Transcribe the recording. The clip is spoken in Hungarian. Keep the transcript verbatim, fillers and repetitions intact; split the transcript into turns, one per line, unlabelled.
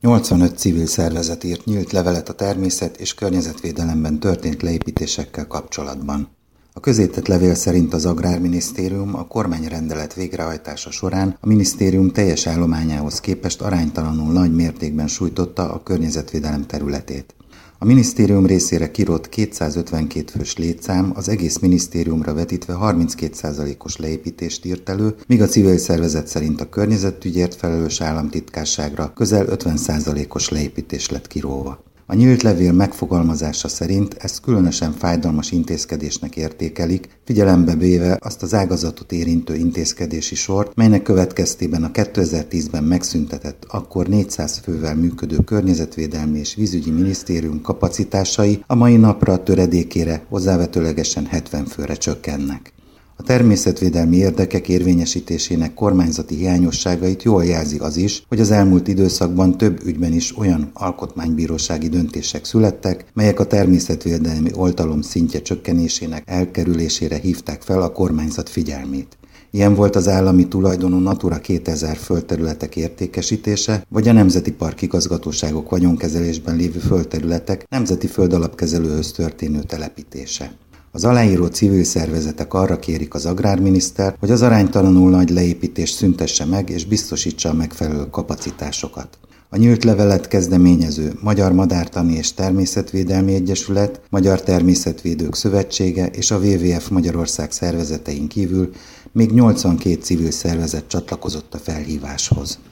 nyolcvanöt civil szervezet írt nyílt levelet a természet- és környezetvédelemben történt leépítésekkel kapcsolatban. A közzétett levél szerint az Agrárminisztérium a kormányrendelet végrehajtása során a minisztérium teljes állományához képest aránytalanul nagy mértékben sújtotta a környezetvédelem területét. A minisztérium részére kirótt kétszázötvenkét fős létszám az egész minisztériumra vetítve harminckét százalékos leépítést írt elő, míg a civil szervezet szerint a környezetügyért felelős államtitkárságra közel ötven százalékos leépítés lett kiróva. A nyílt levél megfogalmazása szerint ezt különösen fájdalmas intézkedésnek értékelik, figyelembe véve azt az ágazatot érintő intézkedési sort, melynek következtében a kétezer-tízben megszüntetett, akkor négyszáz fővel működő környezetvédelmi és vízügyi minisztérium kapacitásai a mai napra töredékére, hozzávetőlegesen hetven főre csökkennek. A természetvédelmi érdekek érvényesítésének kormányzati hiányosságait jól jelzi az is, hogy az elmúlt időszakban több ügyben is olyan alkotmánybírósági döntések születtek, melyek a természetvédelmi oltalom szintje csökkenésének elkerülésére hívták fel a kormányzat figyelmét. Ilyen volt az állami tulajdonú Natura kétezer földterületek értékesítése, vagy a nemzeti parkigazgatóságok vagyonkezelésben lévő földterületek nemzeti földalapkezelőhöz történő telepítése. Az aláíró civil szervezetek arra kérik az agrárminisztert, hogy az aránytalanul nagy leépítést szüntesse meg és biztosítsa a megfelelő kapacitásokat. A nyílt levelet kezdeményező Magyar Madártani és Természetvédelmi Egyesület, Magyar Természetvédők Szövetsége és a dupla vé vé ef Magyarország szervezetein kívül még nyolcvankét civil szervezet csatlakozott a felhíváshoz.